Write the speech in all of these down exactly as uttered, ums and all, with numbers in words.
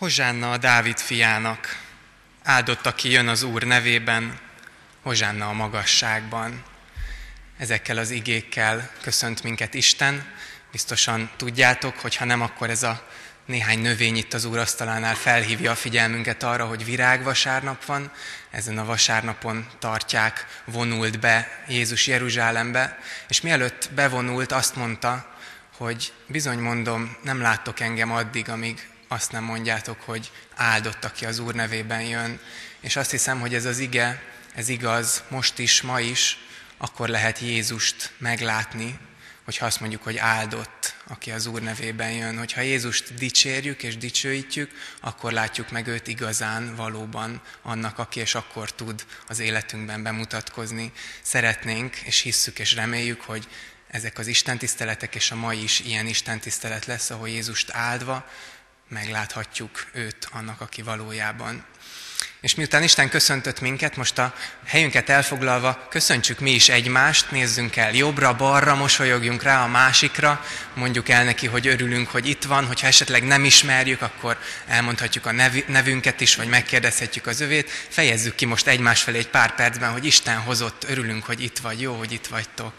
Hozsánna a Dávid fiának, áldott, aki jön az Úr nevében, hozsánna a magasságban. Ezekkel az igékkel köszönt minket Isten. Biztosan tudjátok, hogy ha nem, akkor ez a néhány növény itt az Úr asztalánál felhívja a figyelmünket arra, hogy virágvasárnap van. Ezen a vasárnapon tartják, vonult be Jézus Jeruzsálembe, és mielőtt bevonult, azt mondta, hogy bizony mondom, nem láttok engem addig, amíg azt nem mondjátok, hogy áldott, aki az Úr nevében jön. És azt hiszem, hogy ez az ige, ez igaz most is, ma is, akkor lehet Jézust meglátni, hogyha azt mondjuk, hogy áldott, aki az Úr nevében jön. Hogyha Jézust dicsérjük és dicsőítjük, akkor látjuk meg őt igazán, valóban annak, aki és akkor tud az életünkben bemutatkozni. Szeretnénk, és hisszük és reméljük, hogy ezek az istentiszteletek és a mai is ilyen istentisztelet lesz, ahol Jézust áldva megláthatjuk őt, annak, aki valójában. És miután Isten köszöntött minket, most a helyünket elfoglalva köszöntsük mi is egymást, nézzünk el jobbra-balra, mosolyogjunk rá a másikra, mondjuk el neki, hogy örülünk, hogy itt van, hogyha esetleg nem ismerjük, akkor elmondhatjuk a nevünket is, vagy megkérdezhetjük az övét. Fejezzük ki most egymás felé egy pár percben, hogy Isten hozott, örülünk, hogy itt vagy, jó, hogy itt vagytok.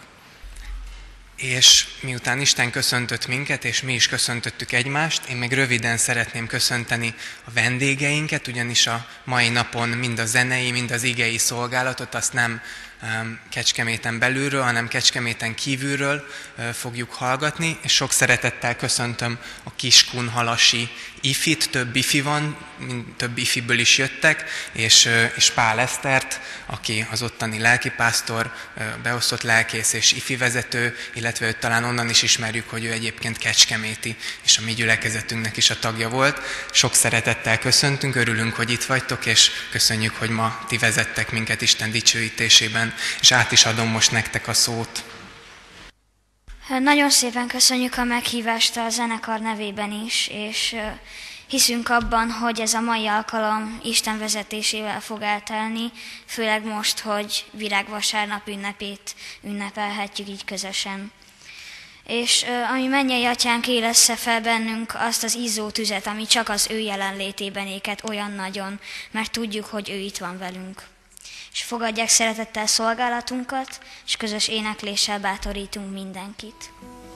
És miután Isten köszöntött minket, és mi is köszöntöttük egymást, én még röviden szeretném köszönteni a vendégeinket, ugyanis a mai napon mind a zenei, mind az igei szolgálatot azt nem um, Kecskeméten belülről, hanem Kecskeméten kívülről uh, fogjuk hallgatni, és sok szeretettel köszöntöm a Kiskunhalasi ifit, több ifi van, több ifiből is jöttek, és, uh, és Pál Esztert, aki az ottani lelkipásztor, uh, beosztott lelkész és ifi vezető, illetve őt talán onnan is ismerjük, hogy ő egyébként kecskeméti, és a mi gyülekezetünknek is a tagja volt. Sok szeretettel köszöntünk, örülünk, hogy itt vagytok, és köszönjük, hogy ma ti vezettek minket Isten dicsőítésében, és át is adom most nektek a szót. Nagyon szépen köszönjük a meghívást a zenekar nevében is, és hiszünk abban, hogy ez a mai alkalom Isten vezetésével fog eltelni, főleg most, hogy virágvasárnap ünnepét ünnepelhetjük így közösen. És ami mennyei atyánk élessze fel bennünk azt az izzó tüzet, ami csak az ő jelenlétében éket olyan nagyon, mert tudjuk, hogy ő itt van velünk. És fogadják szeretettel szolgálatunkat, és közös énekléssel bátorítunk mindenkit.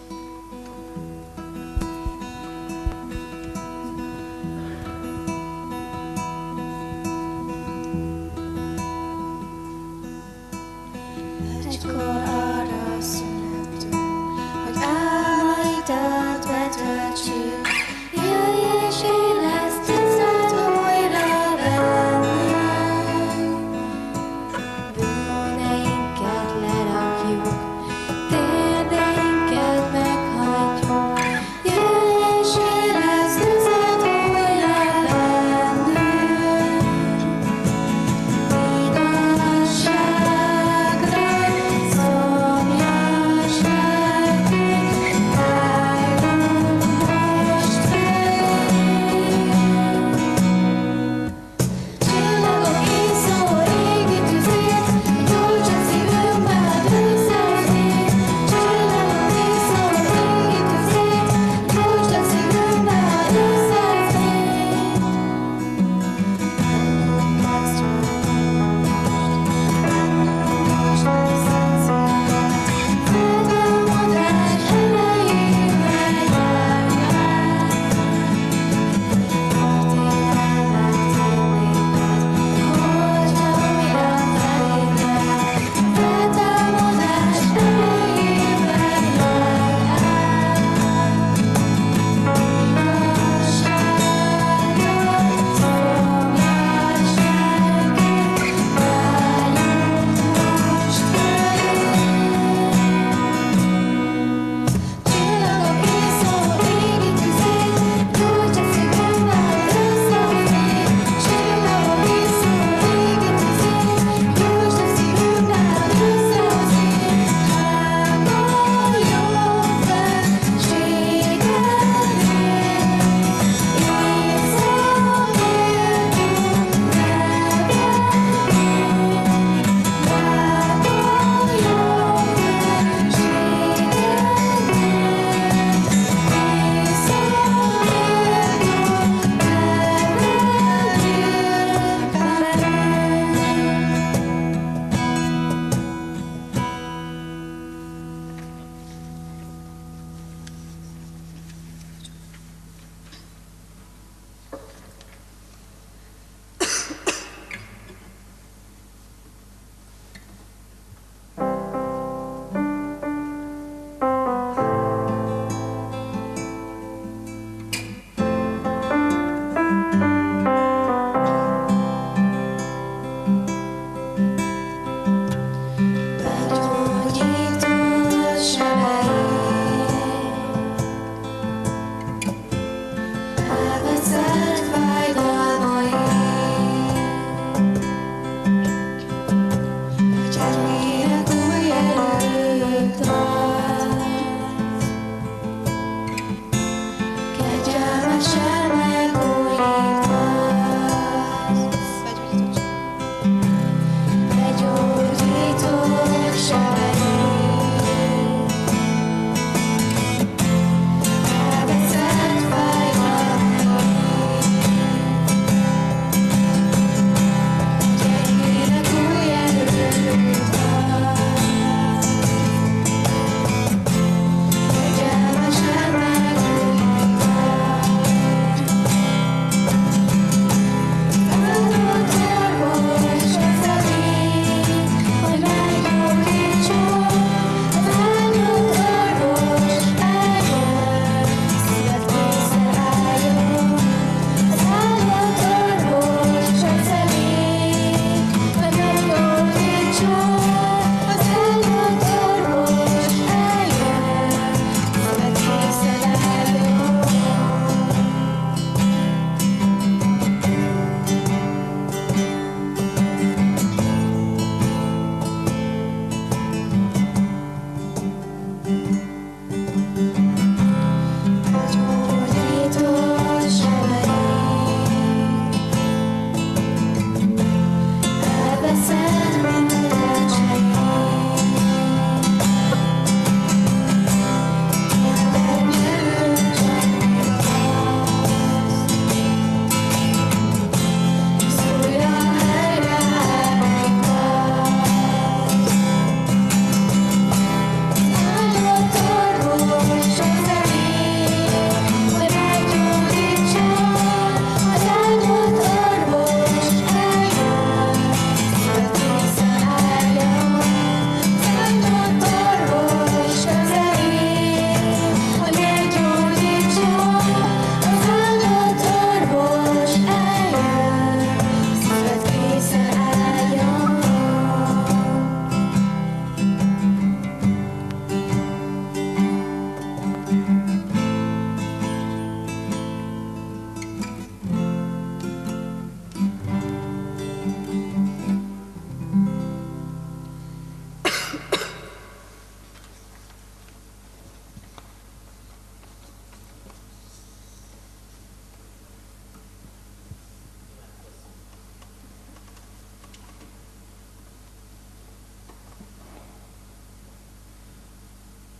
Egykor arra születtünk, hogy álmaidat betöltsük, jöjj és éleszted újra bennünk. Bűneinket lerakjuk, térdeinket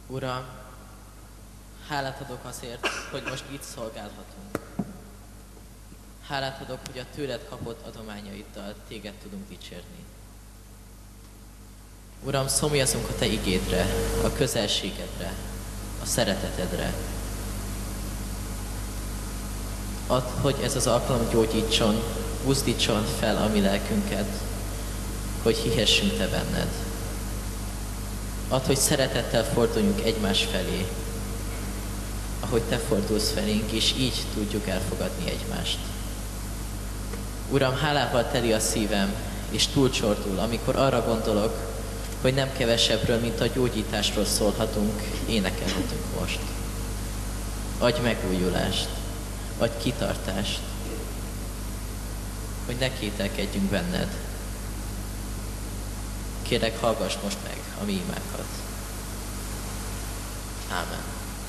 Uram, hálát adok azért, hogy most itt szolgálhatunk. Hálát adok, hogy a tőled kapott adományaiddal téged tudunk dicsérni. Uram, szomjazunk a te igédre, a közelségedre, a szeretetedre. Add, hogy ez az alkalom gyógyítson, buzdítson fel a mi lelkünket, hogy hihessünk te benned. Add, hogy szeretettel forduljunk egymás felé, ahogy te fordulsz felénk, és így tudjuk elfogadni egymást. Uram, hálával teli a szívem, és túlcsordul, amikor arra gondolok, hogy nem kevesebbről, mint a gyógyításról szólhatunk, énekelhetünk most. Adj megújulást, adj kitartást, hogy ne kételkedjünk benned. Kérlek, hallgass most meg a mi imákat. Ámen.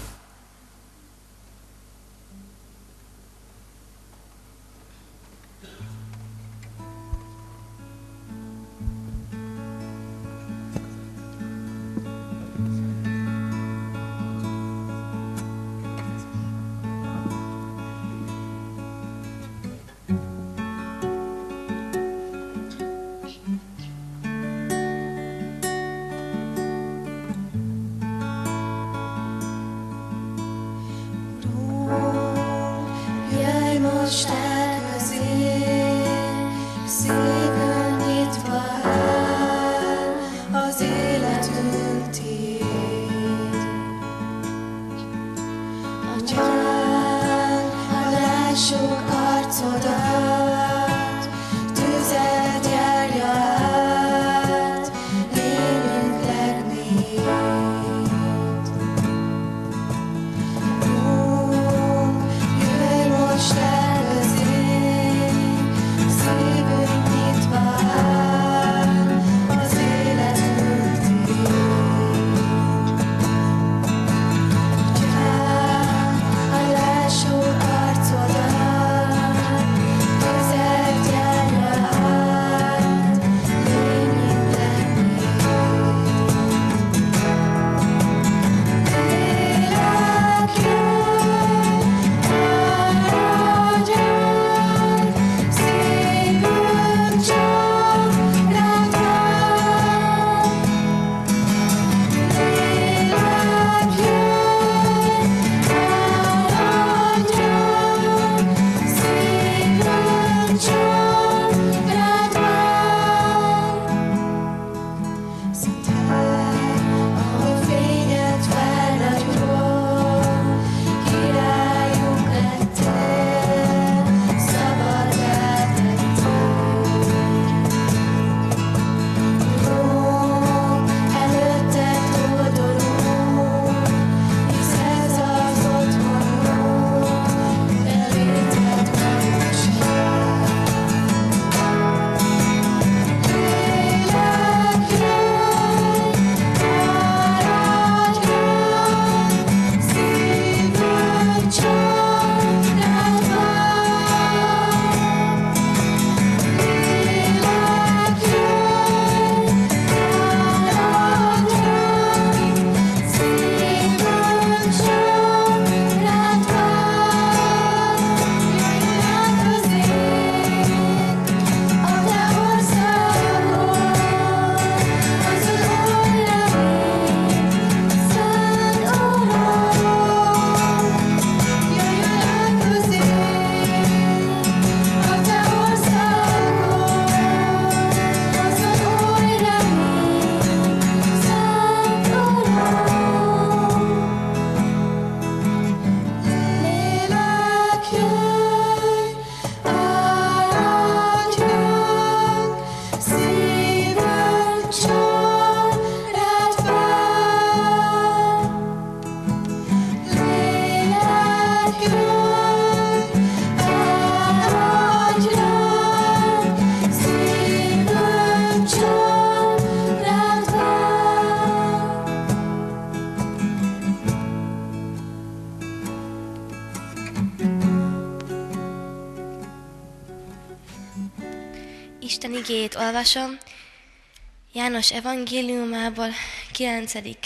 Isten igéjét olvasom. János evangéliumából, kilencedik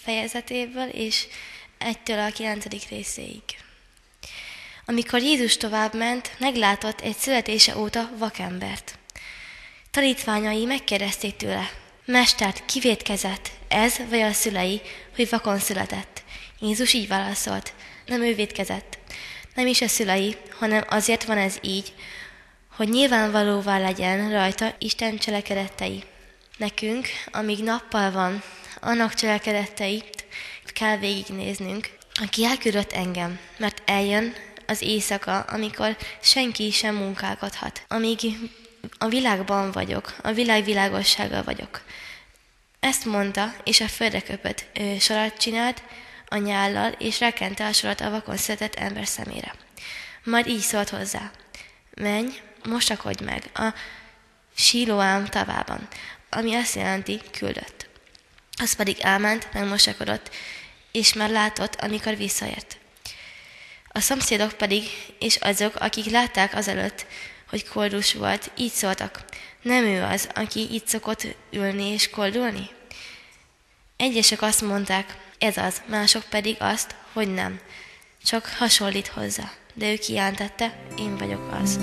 fejezetéből, és egytől a kilencedik részéig. Amikor Jézus tovább ment, meglátott egy születése óta vakembert. Tanítványai megkérdezték tőle: Mestert, ki vétkezett, ez vagy a szülei, hogy vakon született? Jézus így válaszolt: nem ő vétkezett, nem is a szülei, hanem azért van ez így, hogy nyilvánvalóvá legyen rajta Isten cselekedetei. Nekünk, amíg nappal van, annak cselekedeteit kell végignéznünk, aki elküldött engem, mert eljön az éjszaka, amikor senki sem munkálkodhat. Amíg a világban vagyok, a világ világossággal vagyok. Ezt mondta, és a földre köpött ő sarat csinált a nyállal, és rákente a sarat a vakon született ember szemére. Majd így szólt hozzá: menj, mosakodj meg a Síloám tavában, ami azt jelenti, küldött. Az pedig elment, megmosakodott, és már látott, amikor visszaért. A szomszédok pedig, és azok, akik látták azelőtt, hogy koldus volt, így szóltak: nem ő az, aki itt szokott ülni és koldulni? Egyesek azt mondták: ez az, mások pedig azt, hogy nem, csak hasonlít hozzá. De ő kijelentette: én vagyok az.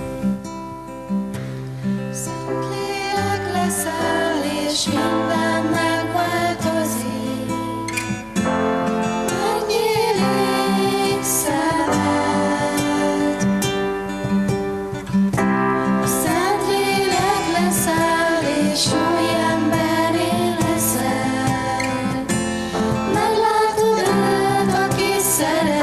Szentlélek leszel, és minden megváltozik. Megnyílik szemed. Szentlélek leszel, és új emberé leszel. Meglátod őt, aki szeret.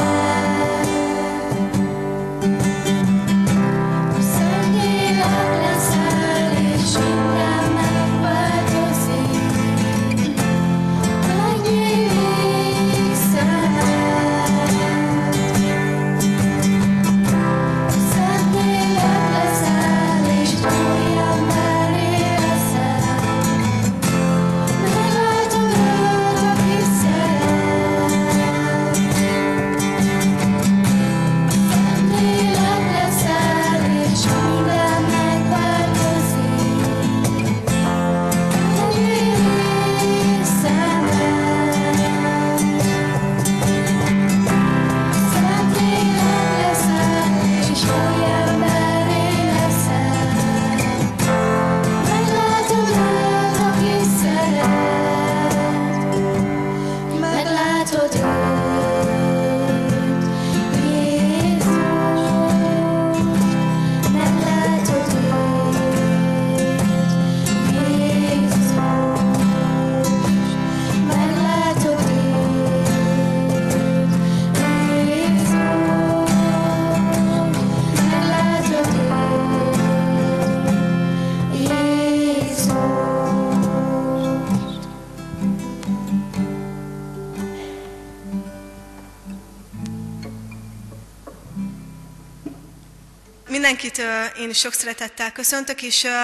Mindenkit uh, én is sok szeretettel köszöntök, és, uh,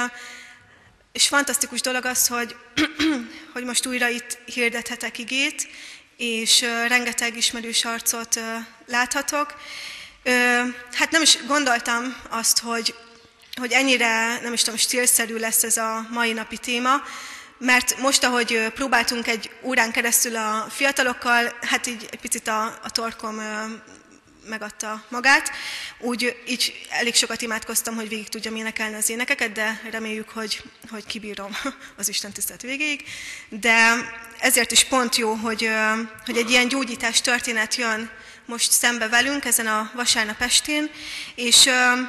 és fantasztikus dolog az, hogy, hogy most újra itt hirdethetek igét, és uh, rengeteg ismerős arcot uh, láthatok. Uh, hát nem is gondoltam azt, hogy, hogy ennyire, nem is tudom, stílszerű lesz ez a mai napi téma, mert most, ahogy uh, próbáltunk egy órán keresztül a fiatalokkal, hát így egy picit a, a torkom uh, megadta magát. Úgy így elég sokat imádkoztam, hogy végig tudjam énekelni az énekeket, de reméljük, hogy, hogy kibírom az Isten tisztelet végéig. De ezért is pont jó, hogy, hogy egy ilyen gyógyítás történet jön most szembe velünk ezen a vasárnap estén, és,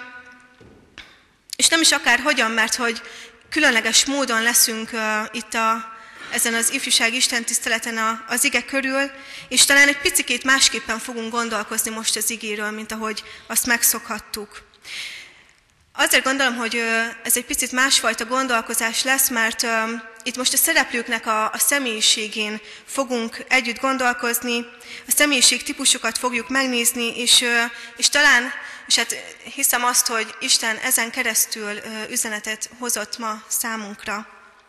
és nem is akár hogyan, mert hogy különleges módon leszünk itt a ezen az ifjúság istentiszteleten az ige körül, és talán egy picikét másképpen fogunk gondolkozni most az igéről, mint ahogy azt megszokhattuk. Azért gondolom, hogy ez egy picit másfajta gondolkozás lesz, mert itt most a szereplőknek a, a személyiségén fogunk együtt gondolkozni, a személyiség típusokat fogjuk megnézni, és, és talán, és hát hiszem azt, hogy Isten ezen keresztül üzenetet hozott ma számunkra.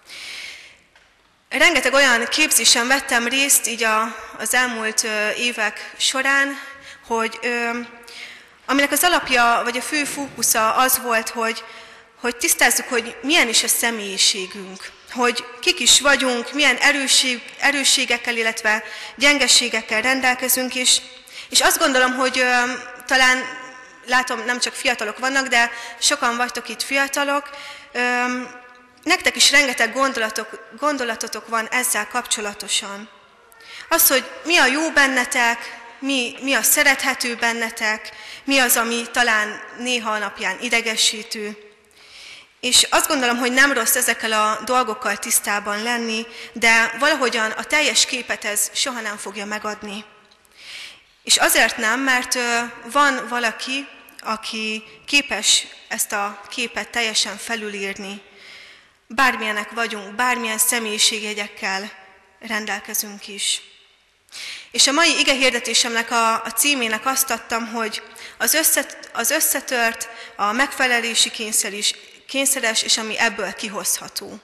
Rengeteg olyan képzésen vettem részt így a, az elmúlt ö, évek során, hogy ö, aminek az alapja, vagy a fő fókusza az volt, hogy, hogy tisztázzuk, hogy milyen is a személyiségünk. hogy kik is vagyunk, milyen erősség, erősségekkel, illetve gyengeségekkel rendelkezünk, és, és azt gondolom, hogy ö, talán látom, nem csak fiatalok vannak, de sokan vagytok itt fiatalok, ö, nektek is rengeteg gondolatok, gondolatotok van ezzel kapcsolatosan. Az, hogy mi a jó bennetek, mi, mi a szerethető bennetek, mi az, ami talán néha alapján idegesítő. És azt gondolom, hogy nem rossz ezekkel a dolgokkal tisztában lenni, de valahogyan a teljes képet ez soha nem fogja megadni. És azért nem, mert van valaki, aki képes ezt a képet teljesen felülírni. Bármilyenek vagyunk, bármilyen személyiségjegyekkel rendelkezünk is. És a mai igehirdetésemnek a, a címének azt adtam, hogy az, összet, az összetört, a megfelelési kényszer is, kényszeres, és ami ebből kihozható.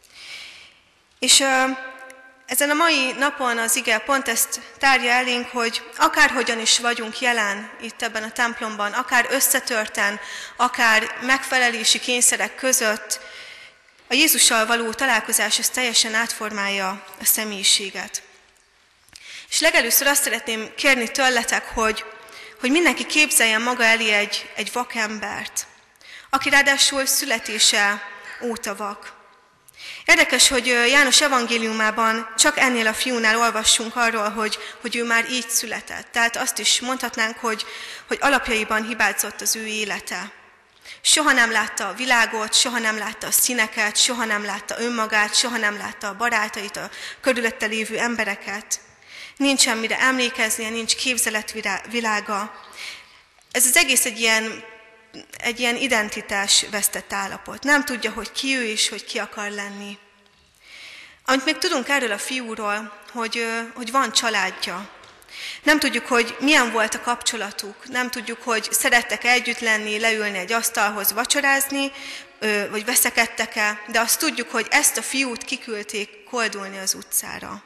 És ö, ezen a mai napon az ige pont ezt tárja elénk, hogy akárhogyan is vagyunk jelen itt ebben a templomban, akár összetörten, akár megfelelési kényszerek között, a Jézussal való találkozás ez teljesen átformálja a személyiséget. És legelőször azt szeretném kérni tőletek, hogy, hogy mindenki képzeljen maga elé egy, egy vakembert, aki ráadásul születése óta vak. Érdekes, hogy János evangéliumában csak ennél a fiúnál olvassunk arról, hogy, hogy ő már így született. Tehát azt is mondhatnánk, hogy, hogy alapjaiban hibázott az ő élete. Soha nem látta a világot, soha nem látta a színeket, soha nem látta önmagát, soha nem látta a barátait, a körülötte lévő embereket. Nincsen mire emlékeznie, nincs képzeletvilága. Ez az egész egy ilyen, egy ilyen identitásvesztett állapot. Nem tudja, hogy ki ő és hogy ki akar lenni. Amit még tudunk erről a fiúról, hogy, hogy van családja. Nem tudjuk, hogy milyen volt a kapcsolatuk, nem tudjuk, hogy szerettek-e együtt lenni, leülni egy asztalhoz vacsorázni, vagy veszekedtek-e, de azt tudjuk, hogy ezt a fiút kiküldték koldulni az utcára.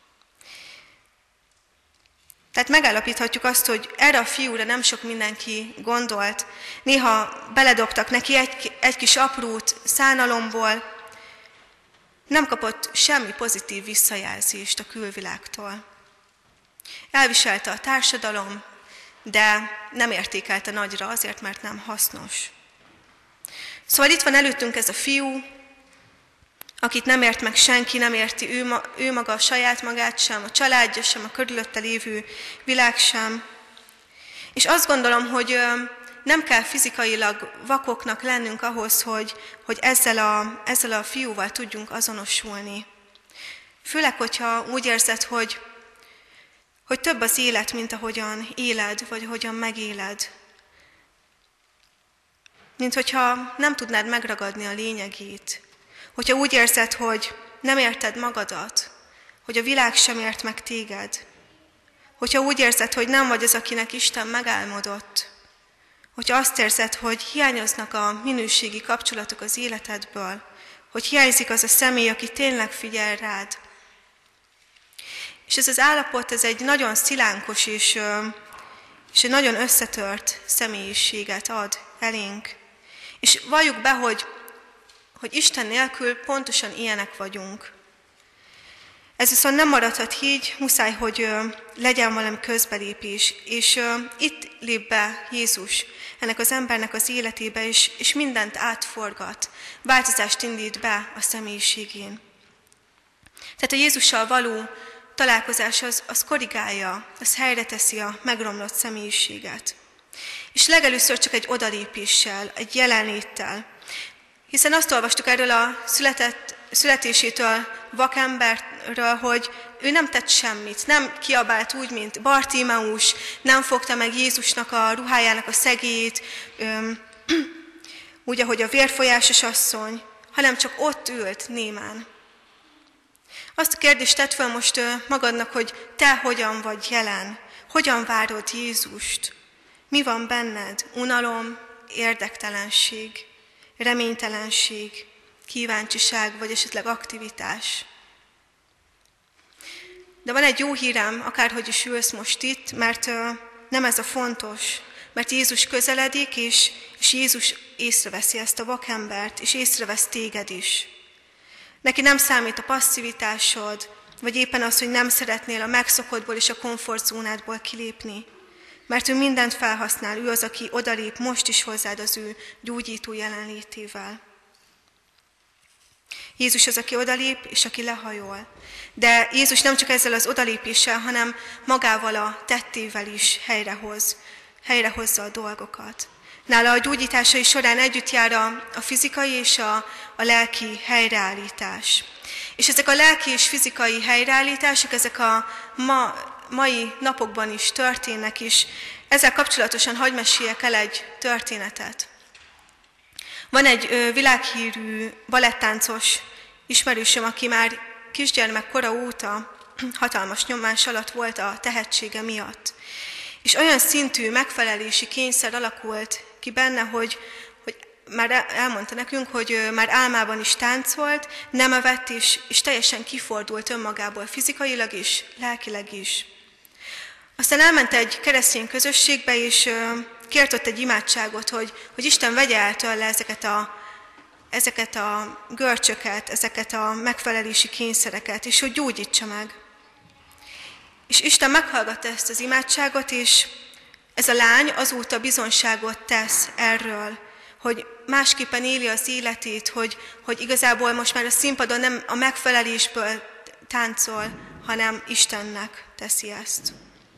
Tehát megállapíthatjuk azt, hogy erre a fiúra nem sok mindenki gondolt. Néha beledobtak neki egy, egy kis aprót szánalomból, nem kapott semmi pozitív visszajelzést a külvilágtól. Elviselte a társadalom, de nem értékelte nagyra azért, mert nem hasznos. Szóval itt van előttünk ez a fiú, akit nem ért meg senki, nem érti ő, ma, ő maga a saját magát sem, a családja sem, a körülötte lévő világ sem. És azt gondolom, hogy nem kell fizikailag vakoknak lennünk ahhoz, hogy, hogy ezzel, a, ezzel a fiúval tudjunk azonosulni. Főleg, hogyha úgy érzed, hogy, hogy több az élet, mint ahogyan éled, vagy hogyan megéled. Mint hogyha nem tudnád megragadni a lényegét. Hogyha úgy érzed, hogy nem érted magadat, hogy a világ sem ért meg téged. Hogyha úgy érzed, hogy nem vagy az, akinek Isten megálmodott. Hogyha azt érzed, hogy hiányoznak a minőségi kapcsolatok az életedből, hogy hiányzik az a személy, aki tényleg figyel rád. És ez az állapot, ez egy nagyon szilánkos és, és egy nagyon összetört személyiséget ad elénk. És valljuk be, hogy, hogy Isten nélkül pontosan ilyenek vagyunk. Ez viszont nem maradhat így, muszáj, hogy legyen valami közbelépés. És itt lép be Jézus ennek az embernek az életébe, és, és mindent átforgat, változást indít be a személyiségén. Tehát a Jézussal való találkozás az, az korrigálja, az helyre teszi a megromlott személyiséget. És legelőször csak egy odalépéssel, egy jelenléttel. Hiszen azt olvastuk erről a született, születésétől vakemberről, hogy ő nem tett semmit, nem kiabált úgy, mint Bartimeus, nem fogta meg Jézusnak a ruhájának a szegélyét, úgy, ahogy a vérfolyásos asszony, hanem csak ott ült némán. Azt a kérdést tedd fel most magadnak, hogy te hogyan vagy jelen, hogyan várod Jézust, mi van benned, unalom, érdektelenség, reménytelenség, kíváncsiság, vagy esetleg aktivitás. De van egy jó hírem, akárhogy is ülsz most itt, mert nem ez a fontos, mert Jézus közeledik, és, és Jézus észreveszi ezt a vakembert, és észrevesz téged is. Neki nem számít a passzivitásod, vagy éppen az, hogy nem szeretnél a megszokottból és a komfortzónádból kilépni. Mert ő mindent felhasznál, ő az, aki odalép most is hozzád az ő gyógyító jelenlétével. Jézus az, aki odalép, és aki lehajol. De Jézus nem csak ezzel az odalépéssel, hanem magával a tettével is helyrehoz, helyrehozza a dolgokat. Nála a gyógyításai során együtt jár a, a fizikai és a, a lelki helyreállítás. És ezek a lelki és fizikai helyreállítások, ezek a ma, mai napokban is történnek is. Ezzel kapcsolatosan hadd meséljek el egy történetet. Van egy ö, világhírű balettáncos ismerősöm, aki már kisgyermek kora óta hatalmas nyomás alatt volt a tehetsége miatt. És olyan szintű megfelelési kényszer alakult ki benne, hogy, hogy már elmondta nekünk, hogy már álmában is táncolt, nem evett is, és teljesen kifordult önmagából fizikailag is, lelkileg is. Aztán elment egy keresztény közösségbe, és kért ott egy imádságot, hogy, hogy Isten vegye el tőle ezeket a, ezeket a görcsöket, ezeket a megfelelési kényszereket, és hogy gyógyítsa meg. És Isten meghallgatta ezt az imádságot, és ez a lány azóta bizonyságot tesz erről, hogy másképpen éli az életét, hogy, hogy igazából most már a színpadon nem a megfelelésből táncol, hanem Istennek teszi ezt.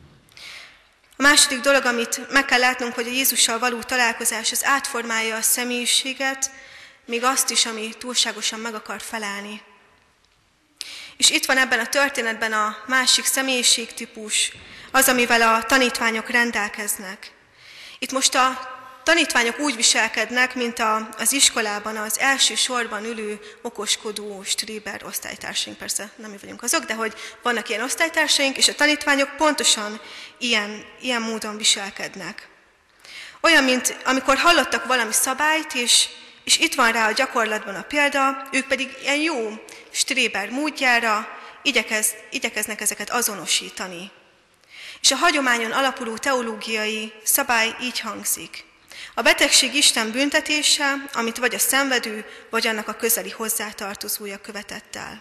A második dolog, amit meg kell látnunk, hogy a Jézussal való találkozás az átformálja a személyiséget, még azt is, ami túlságosan meg akar felelni. És itt van ebben a történetben a másik személyiségtípus, az, amivel a tanítványok rendelkeznek. Itt most a tanítványok úgy viselkednek, mint a, az iskolában az első sorban ülő okoskodó stréber osztálytársaink. Persze nem mi vagyunk azok, de hogy vannak ilyen osztálytársaink, és a tanítványok pontosan ilyen, ilyen módon viselkednek. Olyan, mint amikor hallottak valami szabályt, és, és itt van rá a gyakorlatban a példa, ők pedig ilyen jó stréber módjára igyekez, igyekeznek ezeket azonosítani. És a hagyományon alapuló teológiai szabály így hangzik. A betegség Isten büntetése, amit vagy a szenvedő, vagy annak a közeli hozzátartozója követett el.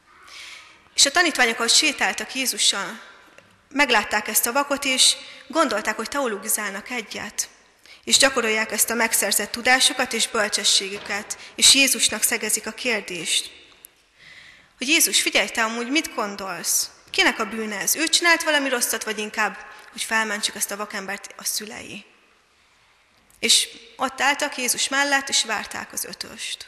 És a tanítványok, ahogy sétáltak Jézussal, meglátták ezt a vakot, és gondolták, hogy teológizálnak egyet. És gyakorolják ezt a megszerzett tudásokat és bölcsességüket, és Jézusnak szegezik a kérdést. Hogy Jézus, figyelj, te amúgy mit gondolsz? Kinek a bűne ez? Ő csinált valami rosszat, vagy inkább, hogy felmentsük ezt a vakembert a szülei? És ott álltak Jézus mellett, és várták az ötöst.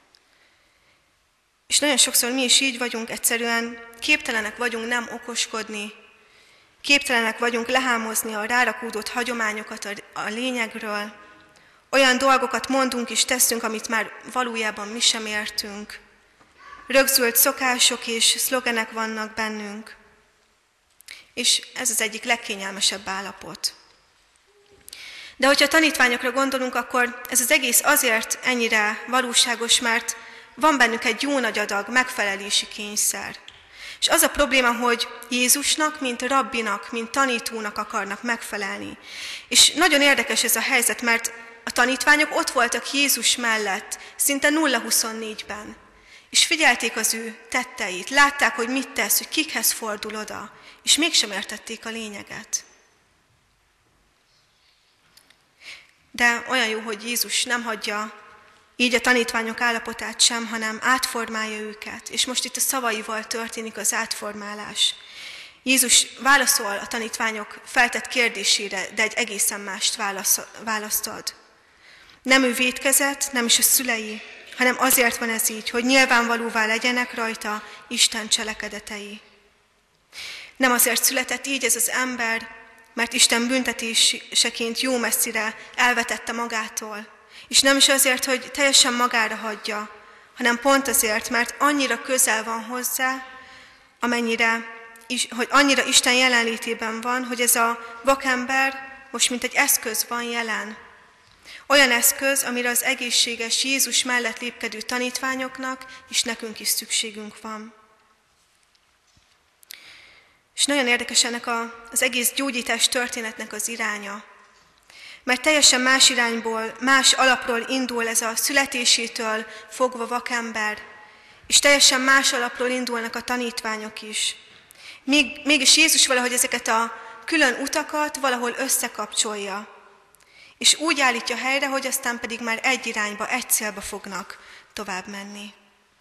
És nagyon sokszor mi is így vagyunk, egyszerűen képtelenek vagyunk nem okoskodni, képtelenek vagyunk lehámozni a rárakódott hagyományokat a, a lényegről, olyan dolgokat mondunk és teszünk, amit már valójában mi sem értünk. Rögzült szokások és szlogenek vannak bennünk. És ez az egyik legkényelmesebb állapot. De hogyha tanítványokra gondolunk, akkor ez az egész azért ennyire valóságos, mert van bennük egy jó nagy adag megfelelési kényszer. És az a probléma, hogy Jézusnak, mint rabbinak, mint tanítónak akarnak megfelelni. És nagyon érdekes ez a helyzet, mert a tanítványok ott voltak Jézus mellett, szinte nulla huszonnégyben. És figyelték az ő tetteit, látták, hogy mit tesz, hogy kikhez fordul oda, és mégsem értették a lényeget. De olyan jó, hogy Jézus nem hagyja így a tanítványok állapotát sem, hanem átformálja őket. És most itt a szavaival történik az átformálás. Jézus válaszol a tanítványok feltett kérdésére, de egy egészen mást választ ad. Nem ő vétkezett, nem is a szülei, hanem azért van ez így, hogy nyilvánvalóvá legyenek rajta Isten cselekedetei. Nem azért született így ez az ember, mert Isten büntetéseként jó messzire elvetette magától, és nem is azért, hogy teljesen magára hagyja, hanem pont azért, mert annyira közel van hozzá, amennyire, hogy annyira Isten jelenlétében van, hogy ez a vakember most mint egy eszköz van jelen. Olyan eszköz, amire az egészséges Jézus mellett lépkedő tanítványoknak és nekünk is szükségünk van. És nagyon érdekes ennek a, az egész gyógyítás történetnek az iránya. Mert teljesen más irányból, más alapról indul ez a születésétől fogva vakember, és teljesen más alapról indulnak a tanítványok is. Még, mégis Jézus valahogy ezeket a külön utakat valahol összekapcsolja, és úgy állítja helyre, hogy aztán pedig már egy irányba, egy célba fognak tovább menni.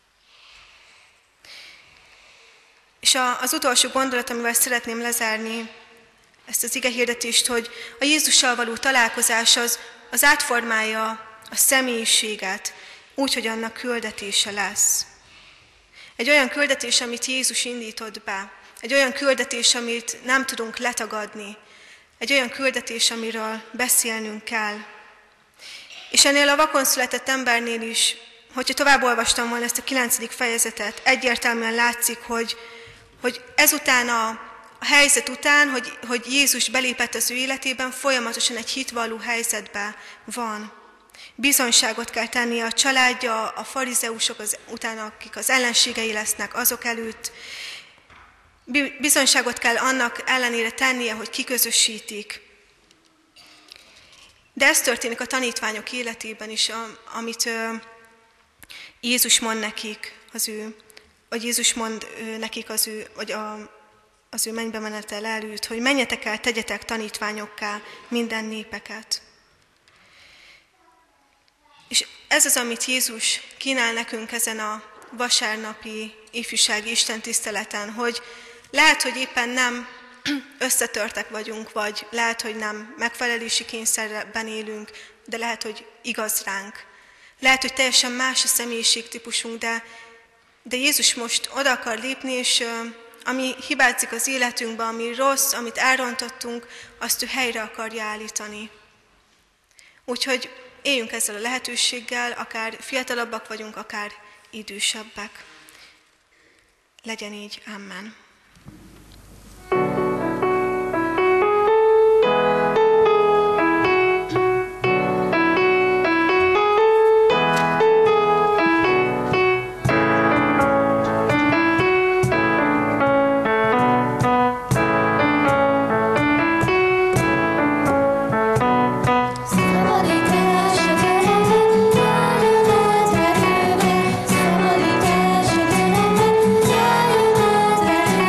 És az utolsó gondolat, amivel szeretném lezárni ezt az igehirdetést, hogy a Jézussal való találkozás az, az átformálja a személyiséget úgy, hogy annak küldetése lesz. Egy olyan küldetés, amit Jézus indított be, egy olyan küldetés, amit nem tudunk letagadni, egy olyan küldetés, amiről beszélnünk kell. És ennél a vakon született embernél is, hogyha tovább olvastam volna ezt a kilencedik fejezetet, egyértelműen látszik, hogy, hogy ezután a, a helyzet után, hogy, hogy Jézus belépett az ő életében, folyamatosan egy hitvalló helyzetben van. Bizonyságot kell tennie a családja, a farizeusok az, utána, akik az ellenségei lesznek, azok előtt. Bizonyságot kell annak ellenére tennie, hogy kiközösítik. De ez történik a tanítványok életében is, amit Jézus mond nekik, az ő, vagy Jézus mond nekik az ő, vagy a, az ő mennybe menetel előtt, hogy menjetek el, tegyetek tanítványokká minden népeket. És ez az, amit Jézus kínál nekünk ezen a vasárnapi ifjúsági istentiszteleten, hogy lehet, hogy éppen nem összetörtek vagyunk, vagy lehet, hogy nem megfelelési kényszerben élünk, de lehet, hogy igaz ránk. Lehet, hogy teljesen más a személyiségtípusunk, de, de Jézus most oda akar lépni, és ami hibázik az életünkben, ami rossz, amit elrontottunk, azt ő helyre akarja állítani. Úgyhogy éljünk ezzel a lehetőséggel, akár fiatalabbak vagyunk, akár idősebbek. Legyen így, amen. Szabadítás a teremben, járjon át velünk,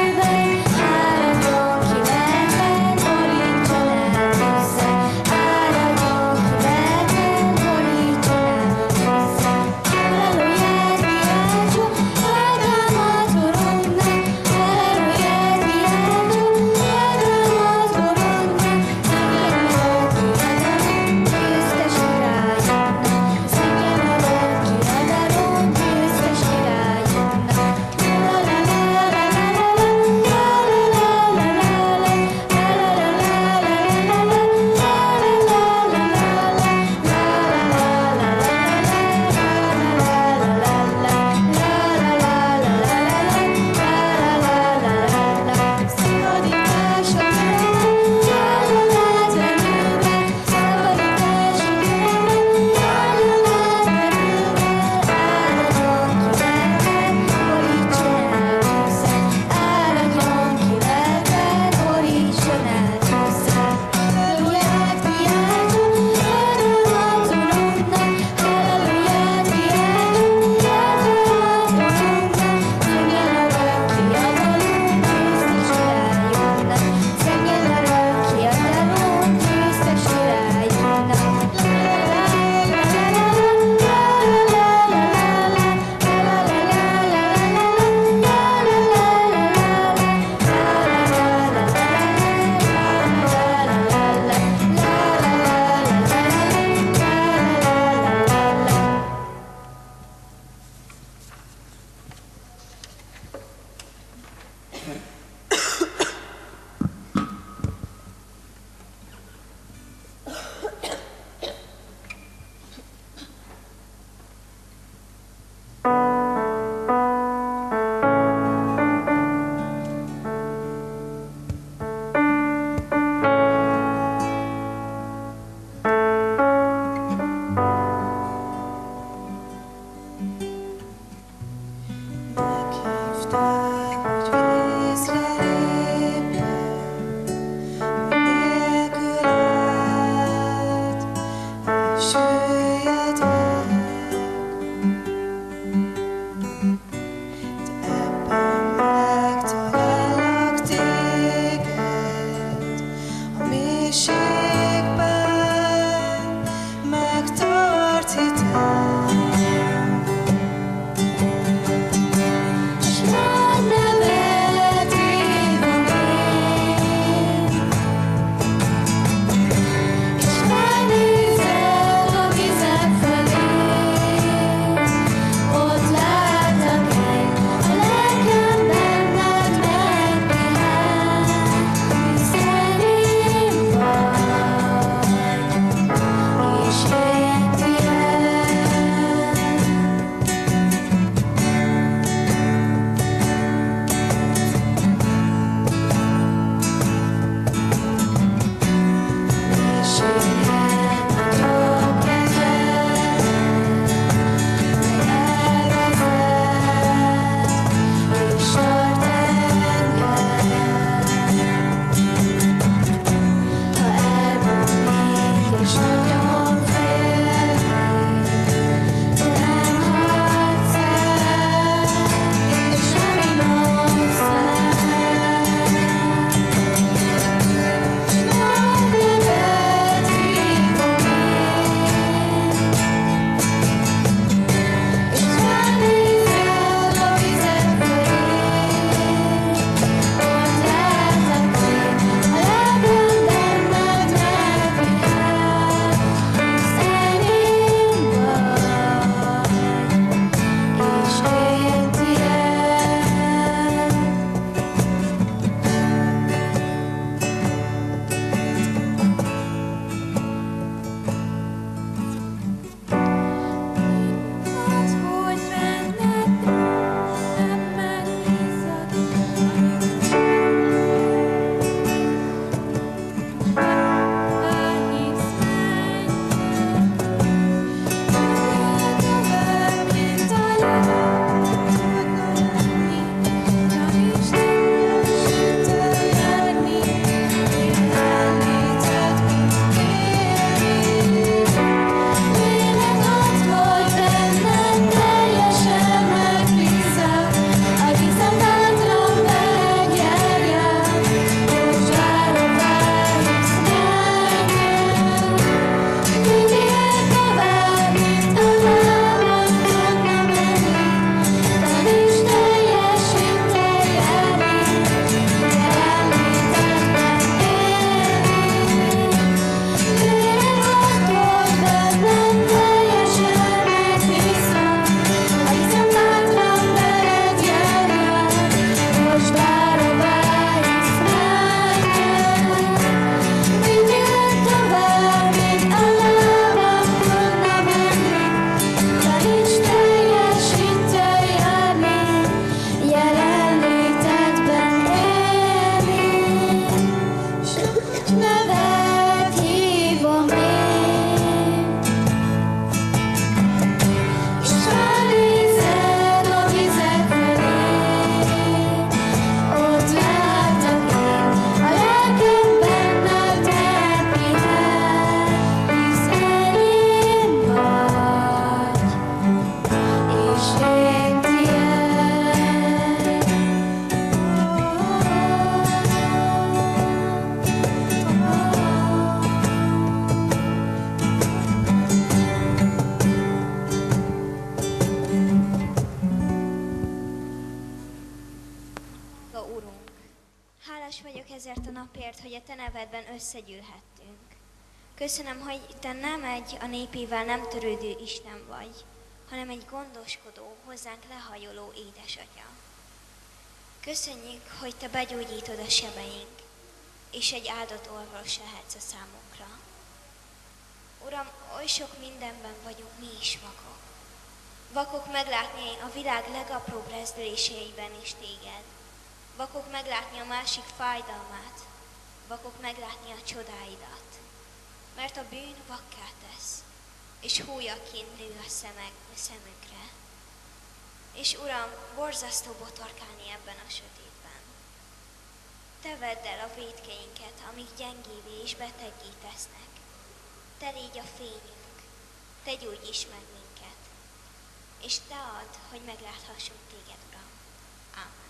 napért, hogy a Te nevedben összegyűlhettünk. Köszönöm, hogy Te nem egy a népével nem törődő Isten vagy, hanem egy gondoskodó, hozzánk lehajoló édesatya. Köszönjük, hogy Te begyógyítod a sebeink, és egy áldott orvos lehetsz a számunkra. Uram, oly sok mindenben vagyunk mi is vakok. Vakok meglátni a világ legapróbb rezdüléseiben is Téged. Vakok meglátni a másik fájdalmát. Vakok meglátni a csodáidat. Mert a bűn vakká tesz, és hólyaként lő a szemek, a szemükre. És Uram, borzasztó botorkálni ebben a sötétben. Te vedd el a vétkeinket, amik gyengévé és beteggé tesznek. Te légy a fényünk, Te gyógyíts meg minket, és Te add, hogy megláthassunk Téged, Uram. Ámen.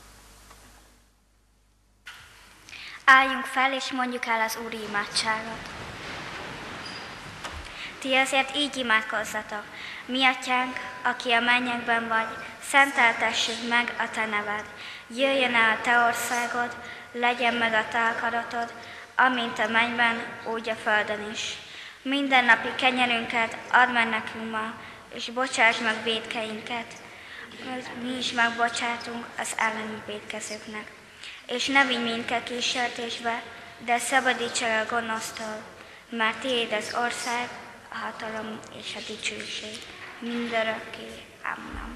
Álljunk fel, és mondjuk el az Úri imádságot. Ti azért így imádkozzatok. Mi atyánk, aki a mennyekben vagy, szenteltessük meg a Te neved. Jöjjön el a Te országod, legyen meg a Te akaratod, amint a mennyben, úgy a földön is. Mindennapi kenyerünket add meg nekünk ma, és bocsáss meg vétkeinket, mi is megbocsátunk az ellenünk vétkezőknek. És ne vigy minket kísértésbe, de szabadíts el a gonosztól, mert Tiéd az ország, a hatalom és a dicsőség mindörökké. Amen.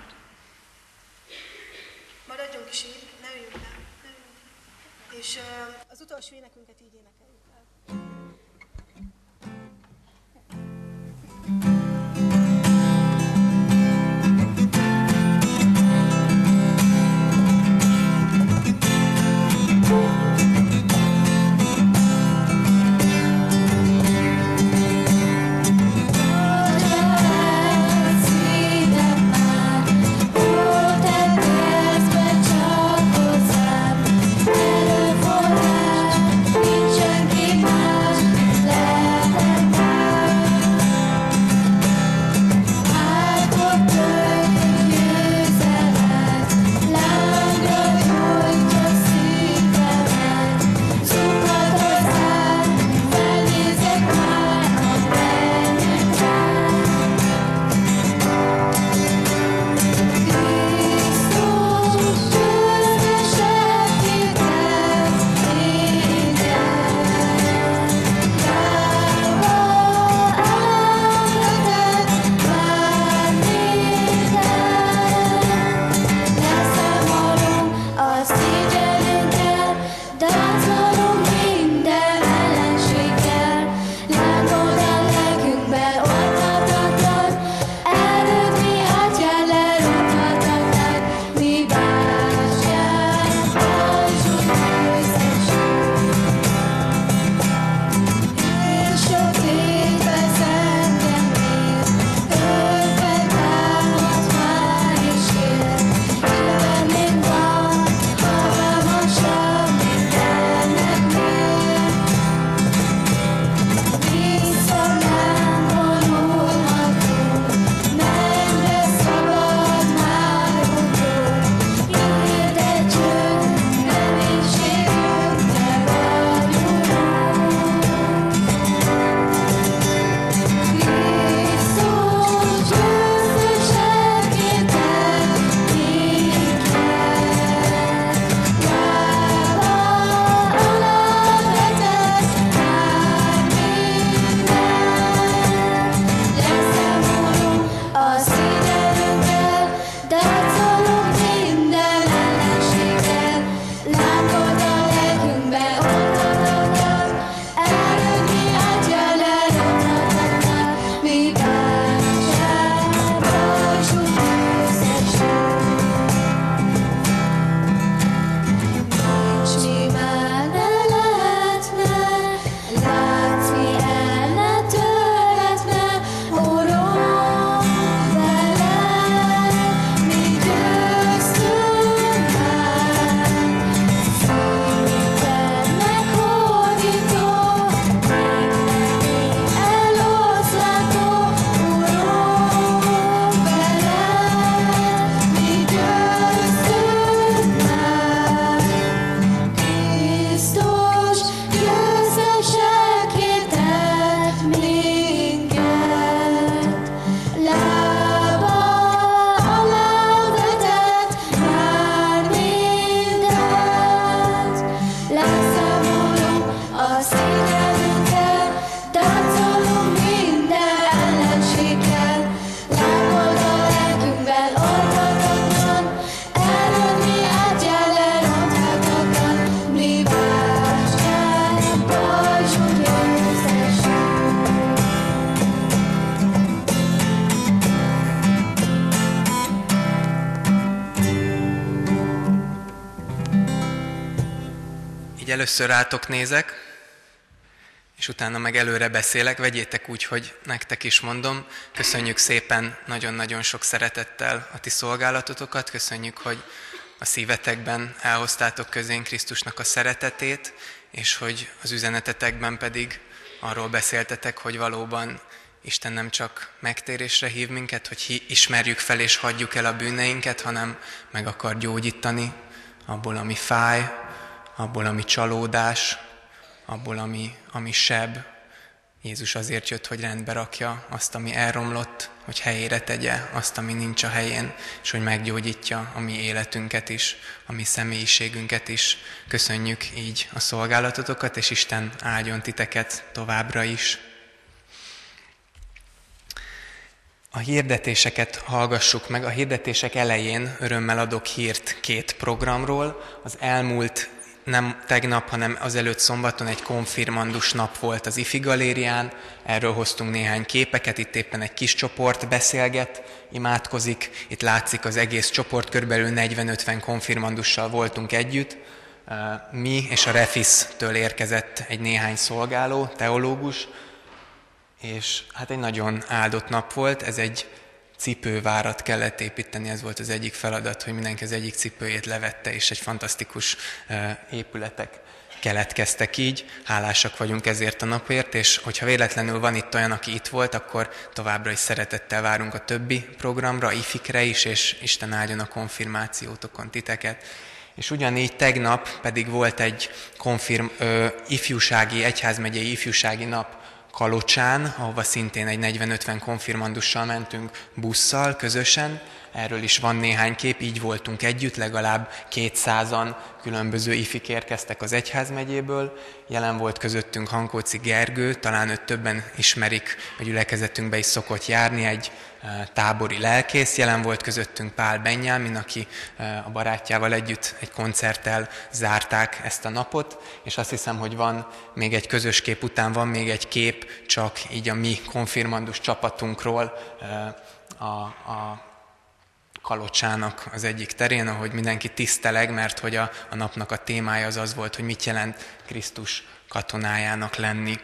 Maradjunk is így, ne üljünk le. És uh, az utolsó énekünket így énekeljük el. Csak így először rátok nézek, és utána meg előre beszélek, vegyétek úgy, hogy nektek is mondom. Köszönjük szépen nagyon-nagyon sok szeretettel a ti szolgálatotokat, köszönjük, hogy a szívetekben elhoztátok közénk Krisztusnak a szeretetét, és hogy az üzenetetekben pedig arról beszéltetek, hogy valóban Isten nem csak megtérésre hív minket, hogy ismerjük fel és hagyjuk el a bűneinket, hanem meg akar gyógyítani abból, ami fáj, abból, ami csalódás, abból, ami, ami seb. Jézus azért jött, hogy rendbe rakja azt, ami elromlott, hogy helyére tegye azt, ami nincs a helyén, és hogy meggyógyítja a mi életünket is, a mi személyiségünket is. Köszönjük így a szolgálatotokat, és Isten áldjon titeket továbbra is. A hirdetéseket hallgassuk meg. A hirdetések elején örömmel adok hírt két programról. Az elmúlt nem tegnap, hanem azelőtt szombaton egy konfirmandus nap volt az Ifi Galérián. Erről hoztunk néhány képeket, itt éppen egy kis csoport beszélget, imádkozik. Itt látszik az egész csoport, körülbelül negyven-ötven konfirmandussal voltunk együtt. Mi és a Refisztől érkezett egy néhány szolgáló, teológus, és hát egy nagyon áldott nap volt, ez egy cipővárat kellett építeni, ez volt az egyik feladat, hogy mindenki az egyik cipőjét levette, és egy fantasztikus épületek keletkeztek így. Hálásak vagyunk ezért a napért, és hogyha véletlenül van itt olyan, aki itt volt, akkor továbbra is szeretettel várunk a többi programra, ifikre is, és Isten áldjon a konfirmációtokon titeket. És ugyanígy tegnap pedig volt egy konfirm, ö, ifjúsági, egyházmegyei ifjúsági nap Kalocsán, ahova szintén egy negyven-ötven konfirmandussal mentünk busszal közösen. Erről is van néhány kép, így voltunk együtt, legalább kétszázan különböző ifik érkeztek az egyházmegyéből. Jelen volt közöttünk Hankóczi Gergő, talán őt többen ismerik, a gyülekezetünkbe is szokott járni, egy tábori lelkész. Jelen volt közöttünk Pál Benyámin, aki a barátjával együtt egy koncerttel zárták ezt a napot, és azt hiszem, hogy van még egy közös kép után, van még egy kép csak így a mi konfirmandus csapatunkról a, a Kalocsának az egyik terén, ahogy mindenki tiszteleg, mert hogy a, a napnak a témája az az volt, hogy mit jelent Krisztus katonájának lenni.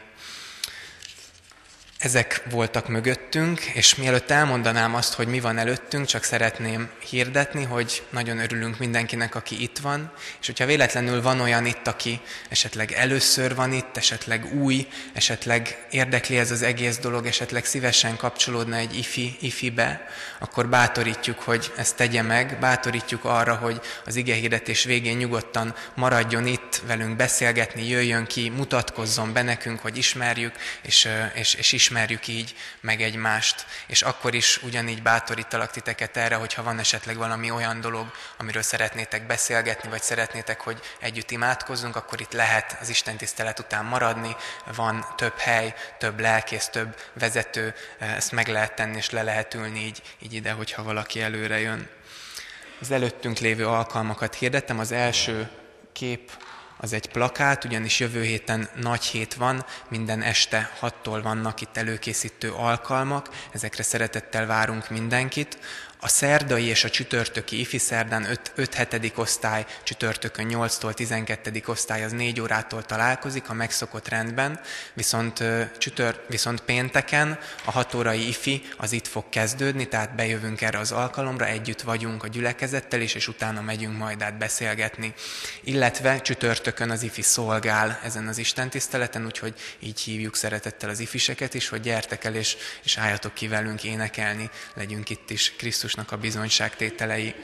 Ezek voltak mögöttünk, és mielőtt elmondanám azt, hogy mi van előttünk, csak szeretném hirdetni, hogy nagyon örülünk mindenkinek, aki itt van, és hogyha véletlenül van olyan itt, aki esetleg először van itt, esetleg új, esetleg érdekli ez az egész dolog, esetleg szívesen kapcsolódna egy ifi, ifibe, akkor bátorítjuk, hogy ezt tegye meg, bátorítjuk arra, hogy az igehirdetés végén nyugodtan maradjon itt velünk beszélgetni, jöjjön ki, mutatkozzon be nekünk, hogy ismerjük, és, és, és ismerjük így meg egymást. És akkor is ugyanígy bátorítalak titeket erre, hogyha van esetleg valami olyan dolog, amiről szeretnétek beszélgetni, vagy szeretnétek, hogy együtt imádkozzunk, akkor itt lehet az istentisztelet után maradni, van több hely, több lelkész, több vezető, ezt meg lehet tenni, és le lehet ülni így, így ide, hogyha valaki előre jön. Az előttünk lévő alkalmakat hirdettem, az első kép az egy plakát, ugyanis jövő héten nagy hét van, minden este hattól vannak itt előkészítő alkalmak, ezekre szeretettel várunk mindenkit. A szerdai és a csütörtöki ifi szerdán öt-hetedik osztály, csütörtökön nyolctól tizenkettedik osztály az négy órától találkozik a megszokott rendben, viszont, csütör, viszont pénteken a hat órai ifi az itt fog kezdődni, tehát bejövünk erre az alkalomra, együtt vagyunk a gyülekezettel is, és utána megyünk majd át beszélgetni. Illetve csütörtökön az ifi szolgál ezen az istentiszteleten, úgyhogy így hívjuk szeretettel az ifiseket is, hogy gyertek el és, és álljatok ki velünk énekelni, legyünk itt is Krisztus a bizonyságtételei.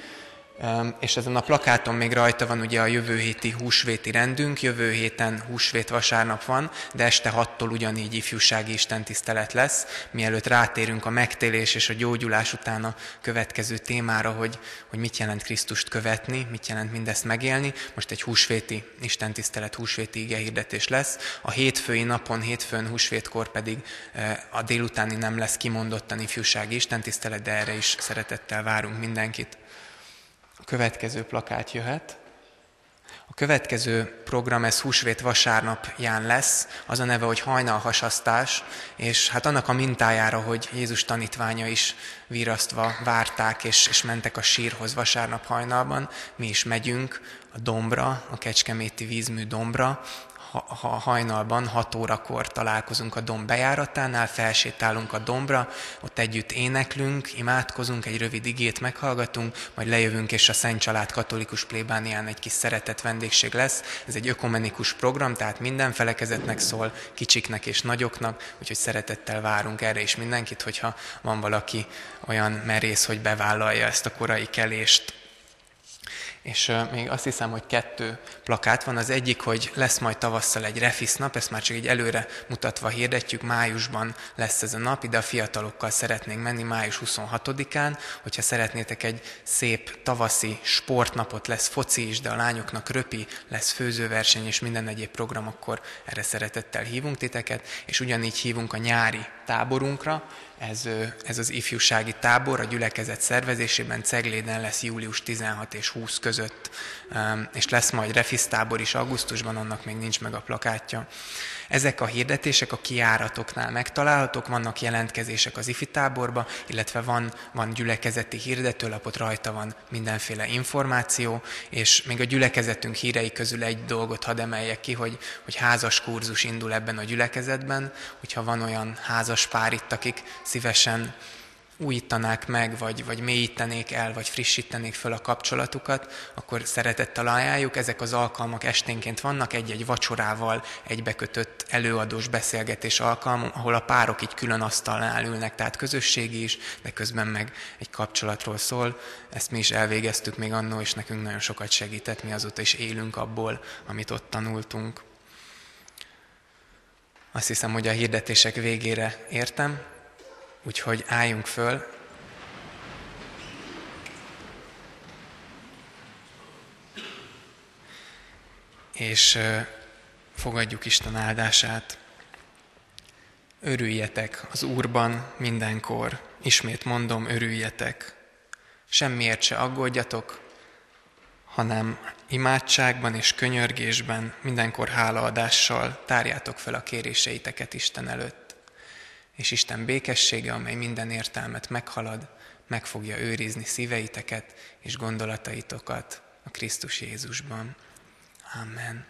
És ezen a plakáton még rajta van ugye a jövő héti húsvéti rendünk, jövő héten húsvét vasárnap van, de este hattól ugyanígy ifjúsági istentisztelet lesz, mielőtt rátérünk a megtérés és a gyógyulás után a következő témára, hogy, hogy mit jelent Krisztust követni, mit jelent mindezt megélni. Most egy húsvéti istentisztelet, húsvéti igehirdetés lesz. A hétfői napon, hétfőn húsvétkor pedig a délutáni nem lesz kimondottan ifjúsági istentisztelet, de erre is szeretettel várunk mindenkit. A következő plakát jöhet. A következő program, ez húsvét vasárnapján lesz, az a neve, hogy hajnalhasasztás, és hát annak a mintájára, hogy Jézus tanítványa is virasztva várták, és, és mentek a sírhoz vasárnap hajnalban, mi is megyünk a dombra, a Kecskeméti vízmű dombra, ha, ha hajnalban hat órakor találkozunk a domb bejáratánál, felsétálunk a dombra, ott együtt éneklünk, imádkozunk, egy rövid igét meghallgatunk, majd lejövünk, és a Szent Család katolikus plébánián egy kis szeretett vendégség lesz. Ez egy ökumenikus program, tehát minden felekezetnek szól, kicsiknek és nagyoknak, úgyhogy szeretettel várunk erre is mindenkit, hogyha van valaki olyan merész, hogy bevállalja ezt a korai kelést. És uh, még azt hiszem, hogy kettő plakát van. Az egyik, hogy lesz majd tavasszal egy refisz nap, ezt már csak így előre mutatva hirdetjük, májusban lesz ez a nap, ide a fiatalokkal szeretnénk menni május huszonhatodikán, hogyha szeretnétek egy szép tavaszi sportnapot, lesz foci is, de a lányoknak röpi, lesz főzőverseny és minden egyéb program, akkor erre szeretettel hívunk titeket, és ugyanígy hívunk a nyári táborunkra. Ez, ez az ifjúsági tábor a gyülekezet szervezésében Cegléden lesz július tizenhat és húsz között, és lesz majd refisz tábor is augusztusban, annak még nincs meg a plakátja. Ezek a hirdetések a kijáratoknál megtalálhatók, vannak jelentkezések az ifi táborba, illetve van, van gyülekezeti hirdetőlapot, rajta van mindenféle információ, és még a gyülekezetünk hírei közül egy dolgot hadd emeljek ki, hogy, hogy házas kurzus indul ebben a gyülekezetben, hogyha van olyan házas pár itt, akik szívesen újítanák meg, vagy, vagy mélyítenék el, vagy frissítenék föl a kapcsolatukat, akkor szeretettel ajánljuk. Ezek az alkalmak esténként vannak, egy-egy vacsorával egybekötött előadós beszélgetés alkalmam, ahol a párok így külön asztalnál ülnek, tehát közösségi is, de közben meg egy kapcsolatról szól. Ezt mi is elvégeztük még annó, és nekünk nagyon sokat segített, mi azóta is élünk abból, amit ott tanultunk. Azt hiszem, hogy a hirdetések végére értem. Úgyhogy álljunk föl, és fogadjuk Isten áldását. Örüljetek az Úrban mindenkor, ismét mondom, örüljetek. Semmiért se aggódjatok, hanem imádságban és könyörgésben mindenkor hálaadással tárjátok fel a kéréseiteket Isten előtt. És Isten békessége, amely minden értelmet meghalad, meg fogja őrizni szíveiteket és gondolataitokat a Krisztus Jézusban. Amen.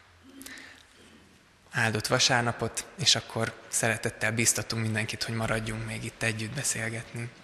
Áldott vasárnapot, és akkor szeretettel biztatunk mindenkit, hogy maradjunk még itt együtt beszélgetni.